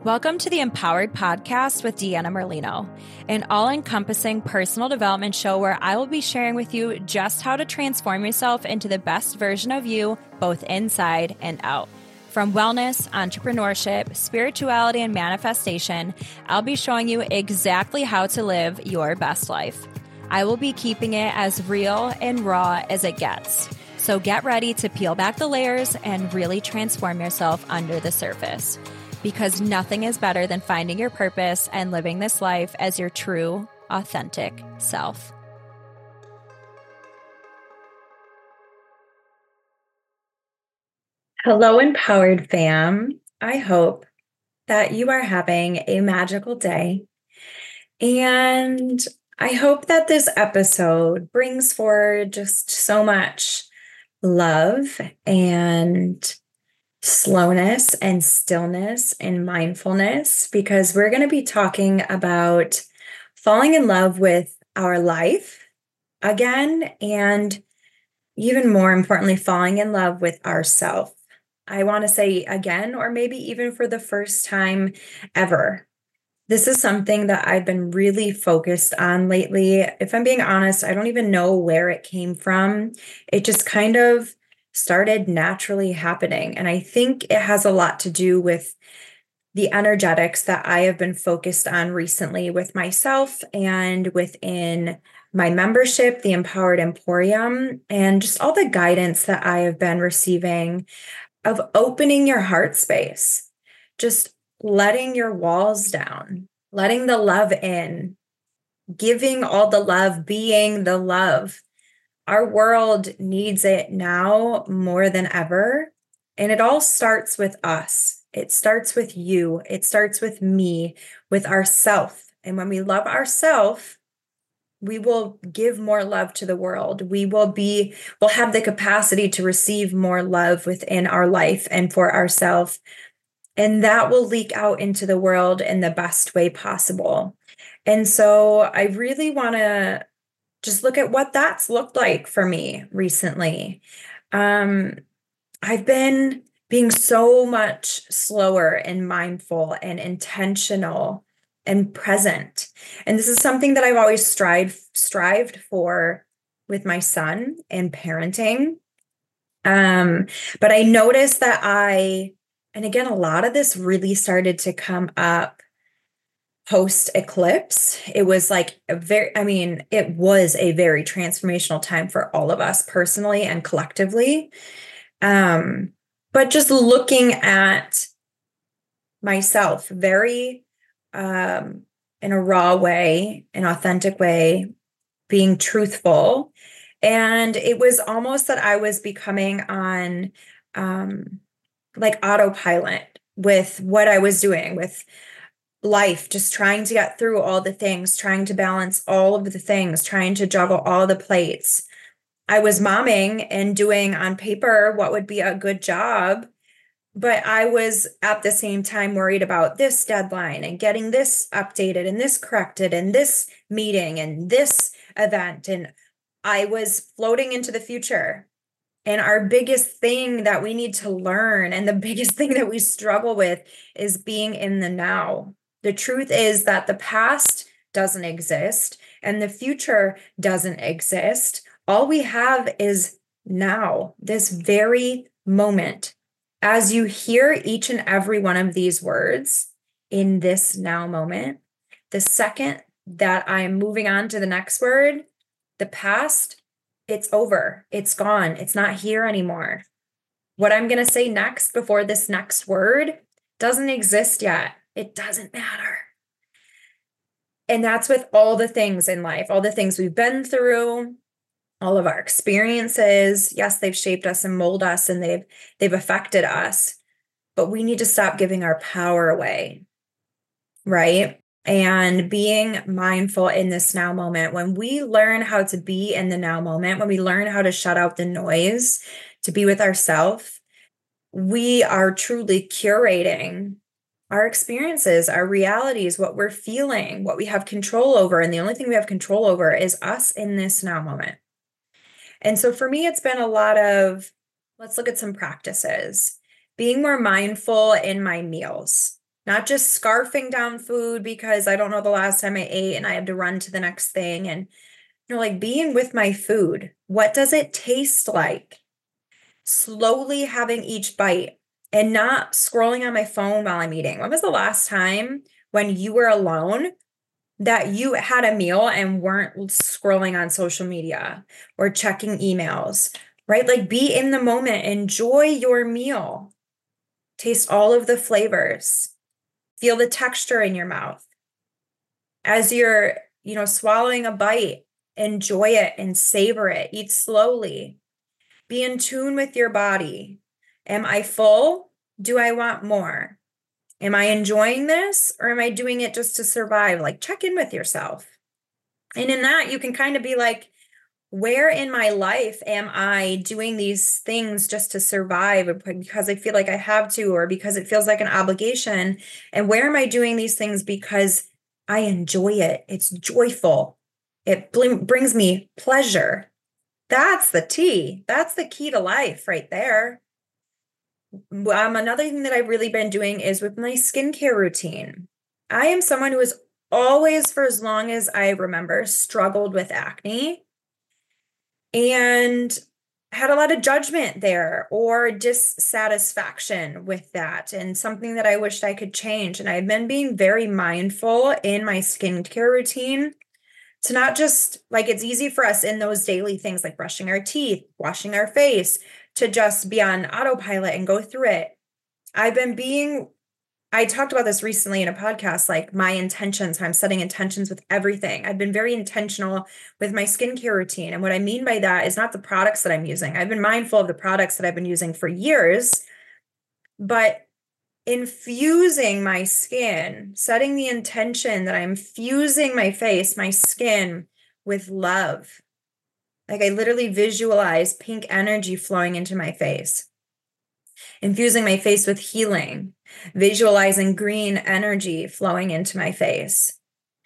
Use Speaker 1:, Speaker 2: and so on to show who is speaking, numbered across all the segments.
Speaker 1: Welcome to the Empowered Podcast with Deanna Merlino, an all-encompassing personal development show where I will be sharing with you just how to transform yourself into the best version of you, both inside and out. From wellness, entrepreneurship, spirituality, and manifestation, I'll be showing you exactly how to live your best life. I will be keeping it as real and raw as it gets. So get ready to peel back the layers and really transform yourself under the surface. Because nothing is better than finding your purpose and living this life as your true, authentic self.
Speaker 2: Hello, Empowered fam. I hope that you are having a magical day. And I hope that this episode brings forward just so much love and slowness and stillness and mindfulness, because we're going to be talking about falling in love with our life again, and even more importantly, falling in love with ourselves. I want to say again, or maybe even for the first time ever. This is something that I've been really focused on lately. If I'm being honest, I don't even know where it came from. It just kind of started naturally happening. And I think it has a lot to do with the energetics that I have been focused on recently with myself and within my membership, the Empowered Emporium, and just all the guidance that I have been receiving of opening your heart space, just letting your walls down, letting the love in, giving all the love, being the love. Our world needs it now more than ever. And it all starts with us. It starts with you. It starts with me, with ourself. And when we love ourself, we will give more love to the world. We'll have the capacity to receive more love within our life and for ourselves. And that will leak out into the world in the best way possible. And so I really want to just look at what that's looked like for me recently. I've been being so much slower and mindful and intentional and present. And this is something that I've always strived for with my son and parenting. But I noticed that and again, a lot of this really started to come up post eclipse. It was like it was a very transformational time for all of us personally and collectively. But just looking at myself very, in a raw way, an authentic way, being truthful. And it was almost that I was becoming on, like autopilot with what I was doing with life, just trying to get through all the things, trying to balance all of the things, trying to juggle all the plates. I was momming and doing on paper what would be a good job, but I was at the same time worried about this deadline and getting this updated and this corrected and this meeting and this event. And I was floating into the future. And our biggest thing that we need to learn, and the biggest thing that we struggle with, is being in the now. The truth is that the past doesn't exist and the future doesn't exist. All we have is now, this very moment. As you hear each and every one of these words in this now moment, the second that I'm moving on to the next word, the past, it's over. It's gone. It's not here anymore. What I'm going to say next before this next word doesn't exist yet. It doesn't matter. And that's with all the things in life, all the things we've been through, all of our experiences. Yes, they've shaped us and molded us, and they've affected us, but we need to stop giving our power away, right? And being mindful in this now moment. When we learn how to be in the now moment, when we learn how to shut out the noise, to be with ourselves, we are truly curating our experiences, our realities, what we're feeling, what we have control over. And the only thing we have control over is us in this now moment. And so for me, it's been a lot of, let's look at some practices. Being more mindful in my meals. not just scarfing down food because I don't know the last time I ate and I have to run to the next thing. And, like being with my food. What does it taste like? Slowly having each bite and not scrolling on my phone while I'm eating. When was the last time when you were alone that you had a meal and weren't scrolling on social media or checking emails, right? Like be in the moment, enjoy your meal, taste all of the flavors, feel the texture in your mouth. As you're, swallowing a bite, enjoy it and savor it, eat slowly, be in tune with your body. Am I full? Do I want more? Am I enjoying this or am I doing it just to survive? Like check in with yourself. And in that, you can kind of be like, where in my life am I doing these things just to survive because I feel like I have to, or because it feels like an obligation? And where am I doing these things because I enjoy it? It's joyful. It brings me pleasure. That's the tea. That's the key to life right there. Another thing that I've really been doing is with my skincare routine. I am someone who has always, for as long as I remember, struggled with acne and had a lot of judgment there or dissatisfaction with that, and something that I wished I could change. And I've been being very mindful in my skincare routine to not just like, it's easy for us in those daily things like brushing our teeth, washing our face, to just be on autopilot and go through it. I talked about this recently in a podcast, like my intentions, how I'm setting intentions with everything. I've been very intentional with my skincare routine. And what I mean by that is not the products that I'm using. I've been mindful of the products that I've been using for years, but infusing my skin, setting the intention that I'm fusing my face, my skin with love. Like I literally visualize pink energy flowing into my face, infusing my face with healing, visualizing green energy flowing into my face,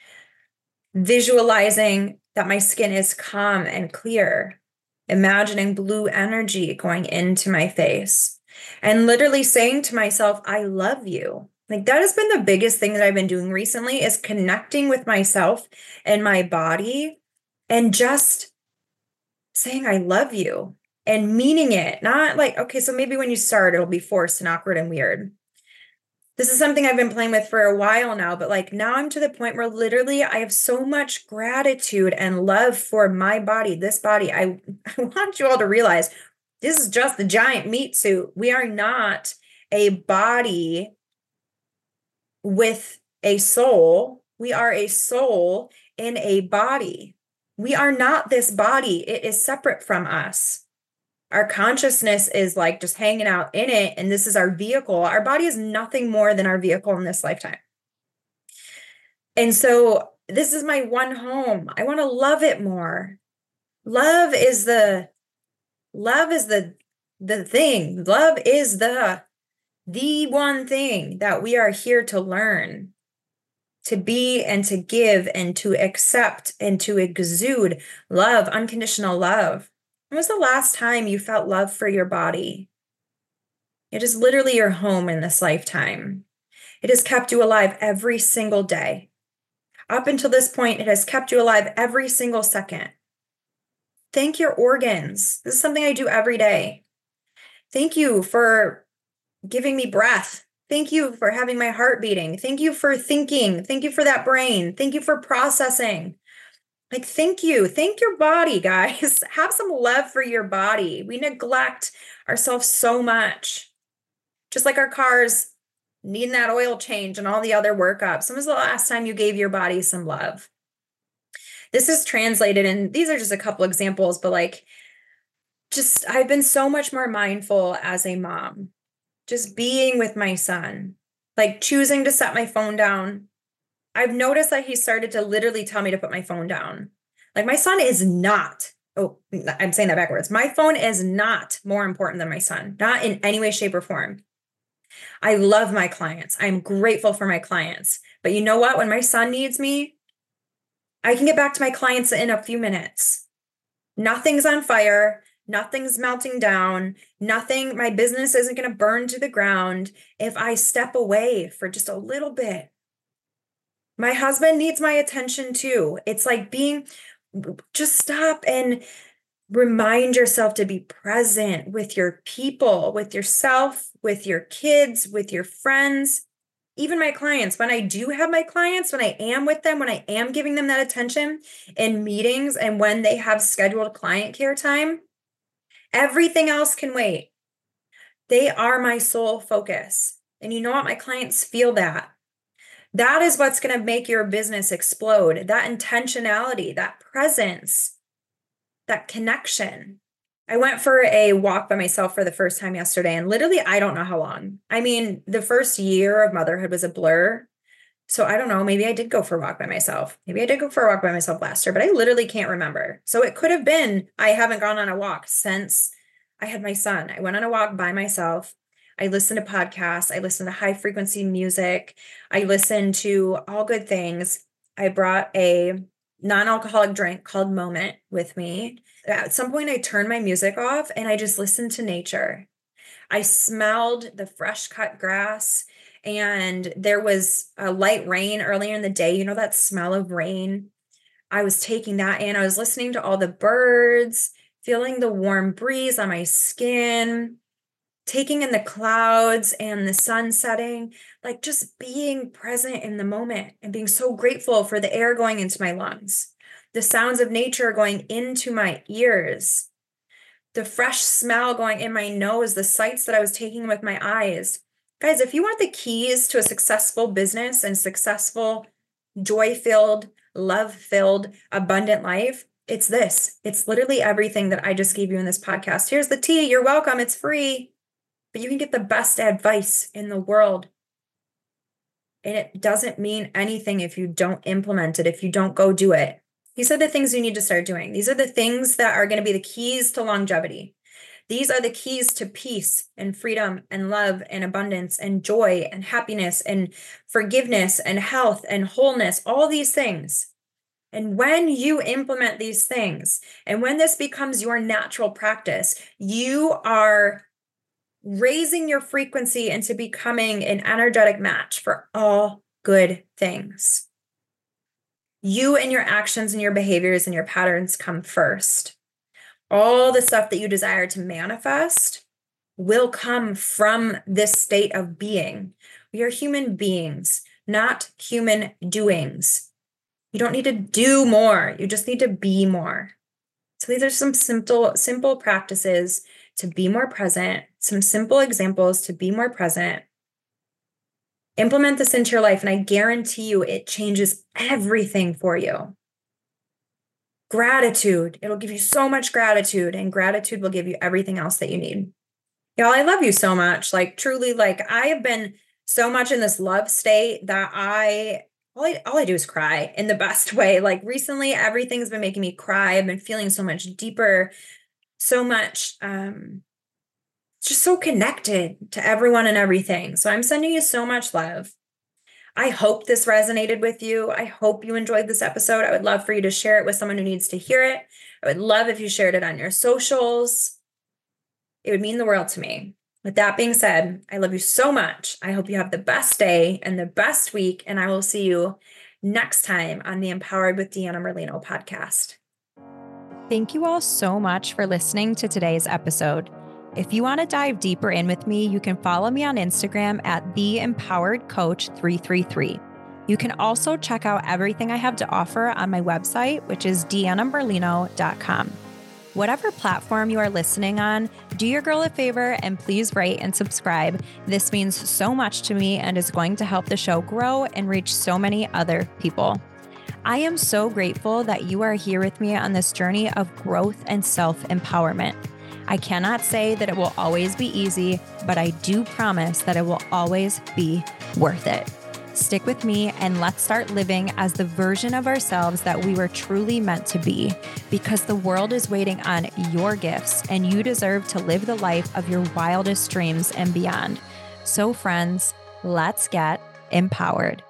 Speaker 2: visualizing that my skin is calm and clear, imagining blue energy going into my face, and literally saying to myself, I love you. Like that has been the biggest thing that I've been doing recently, is connecting with myself and my body and just saying, I love you, and meaning it. Not like, okay, so maybe when you start, it'll be forced and awkward and weird. This is something I've been playing with for a while now, but like now I'm to the point where literally I have so much gratitude and love for my body, this body. I want you all to realize this is just the giant meat suit. We are not a body with a soul. We are a soul in a body. We are not this body. It is separate from us. Our consciousness is like just hanging out in it, and this is our vehicle. Our body is nothing more than our vehicle in this lifetime. And so this is my one home. I want to love it more. Love is the thing. Love is the one thing that we are here to learn, to be and to give and to accept and to exude love, unconditional love. When was the last time you felt love for your body? It is literally your home in this lifetime. It has kept you alive every single day. Up until this point, it has kept you alive every single second. Thank your organs. This is something I do every day. Thank you for giving me breath. Thank you for having my heart beating. Thank you for thinking. Thank you for that brain. Thank you for processing. Like, thank you. Thank your body, guys. Have some love for your body. We neglect ourselves so much. Just like our cars needing that oil change and all the other workups. When was the last time you gave your body some love? This is translated, and these are just a couple examples, but like, just I've been so much more mindful as a mom, just being with my son, like choosing to set my phone down. I've noticed that he started to literally tell me to put my phone down. Like my son is not, oh, I'm saying that backwards. My phone is not more important than my son, not in any way, shape, or form. I love my clients. I'm grateful for my clients. But you know what? When my son needs me, I can get back to my clients in a few minutes. Nothing's on fire. Nothing's melting down. My business isn't going to burn to the ground if I step away for just a little bit. My husband needs my attention too. It's like just stop and remind yourself to be present with your people, with yourself, with your kids, with your friends, even my clients. When I do have my clients, when I am with them, when I am giving them that attention in meetings and when they have scheduled client care time, everything else can wait. They are my sole focus. And you know what? My clients feel that. That is what's going to make your business explode. That intentionality, that presence, that connection. I went for a walk by myself for the first time yesterday, and literally, I don't know how long. I mean, the first year of motherhood was a blur. So I don't know, maybe I did go for a walk by myself. Maybe I did go for a walk by myself last year, but I literally can't remember. So it could have been I haven't gone on a walk since I had my son. I went on a walk by myself. I listened to podcasts. I listened to high frequency music. I listened to all good things. I brought a non-alcoholic drink called Moment with me. At some point, I turned my music off and I just listened to nature. I smelled the fresh cut grass, and there was a light rain earlier in the day. You know, that smell of rain. I was taking that in. I was listening to all the birds, feeling the warm breeze on my skin, taking in the clouds and the sun setting, like just being present in the moment and being so grateful for the air going into my lungs, the sounds of nature going into my ears, the fresh smell going in my nose, the sights that I was taking with my eyes. Guys, if you want the keys to a successful business and successful, joy-filled, love-filled, abundant life, it's this. It's literally everything that I just gave you in this podcast. Here's the tea. You're welcome. It's free. But you can get the best advice in the world. And it doesn't mean anything if you don't implement it, if you don't go do it. These are the things you need to start doing. These are the things that are going to be the keys to longevity. These are the keys to peace and freedom and love and abundance and joy and happiness and forgiveness and health and wholeness, all these things. And when you implement these things, and when this becomes your natural practice, you are raising your frequency into becoming an energetic match for all good things. You and your actions and your behaviors and your patterns come first. All the stuff that you desire to manifest will come from this state of being. We are human beings, not human doings. You don't need to do more. You just need to be more. So these are some simple practices to be more present, some simple examples to be more present. Implement this into your life, and I guarantee you it changes everything for you. Gratitude. It'll give you so much gratitude, and gratitude will give you everything else that you need. Y'all, I love you so much. Like, truly, like, I have been so much in this love state that all I do is cry in the best way. Like, recently, everything's been making me cry. I've been feeling so much deeper, so much, just so connected to everyone and everything. So I'm sending you so much love. I hope this resonated with you. I hope you enjoyed this episode. I would love for you to share it with someone who needs to hear it. I would love if you shared it on your socials. It would mean the world to me. With that being said, I love you so much. I hope you have the best day and the best week, and I will see you next time on the Empowered with Deanna Merlino podcast.
Speaker 1: Thank you all so much for listening to today's episode. If you want to dive deeper in with me, you can follow me on Instagram at theempoweredcoach333. You can also check out everything I have to offer on my website, which is deannamerlino.com. Whatever platform you are listening on, do your girl a favor and please rate and subscribe. This means so much to me and is going to help the show grow and reach so many other people. I am so grateful that you are here with me on this journey of growth and self-empowerment. I cannot say that it will always be easy, but I do promise that it will always be worth it. Stick with me and let's start living as the version of ourselves that we were truly meant to be, because the world is waiting on your gifts and you deserve to live the life of your wildest dreams and beyond. So friends, let's get empowered.